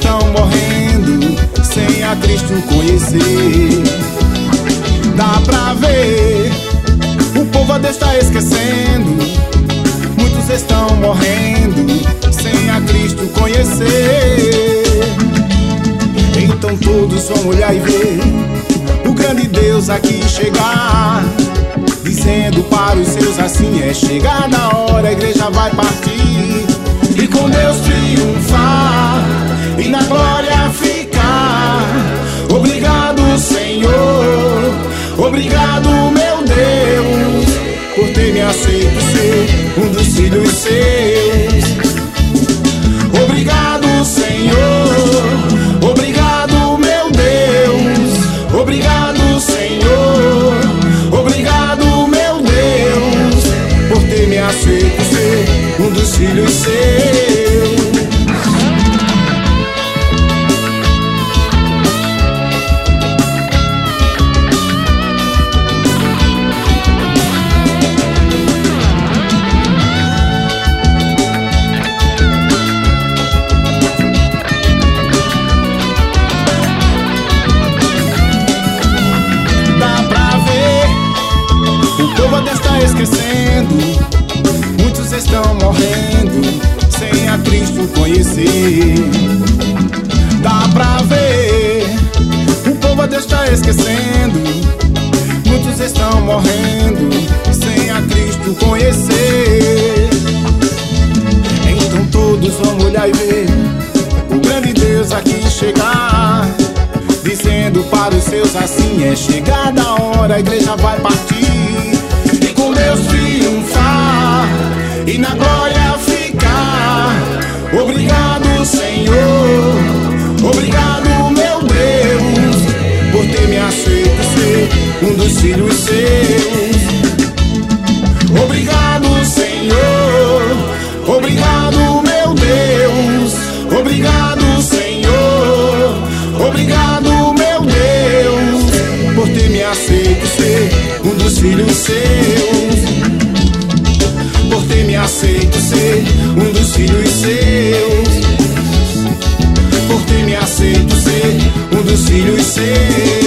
estão morrendo sem a Cristo conhecer. Dá pra ver, o povo a Deus está esquecendo. Muitos estão morrendo sem a Cristo conhecer. Então todos vão olhar e ver o grande Deus aqui chegar, dizendo para os seus assim: é chegada a hora, a igreja vai partir e com Deus triunfar e na glória ficar. Obrigado, Senhor, obrigado, meu Deus, por ter me aceito ser um dos filhos seus. Obrigado, Senhor, obrigado, meu Deus, obrigado, Senhor, obrigado, meu Deus, por ter me aceito ser um dos filhos seus. Esquecendo, muitos estão morrendo sem a Cristo conhecer. Dá pra ver, o povo a Deus está esquecendo. Muitos estão morrendo sem a Cristo conhecer. Então todos vão olhar e ver o grande Deus aqui chegar, dizendo para os seus assim: é chegada a hora, a igreja vai partir com Deus triunfar e na glória ficar. Obrigado, Senhor, obrigado, meu Deus, por ter me aceito ser um dos filhos seus. Obrigado, Senhor, obrigado, meu Deus, obrigado, Senhor, obrigado, meu Deus, por ter me aceito ser um dos filhos seus. Por ter me aceito ser um dos filhos seus. Por ter me aceito ser um dos filhos seus.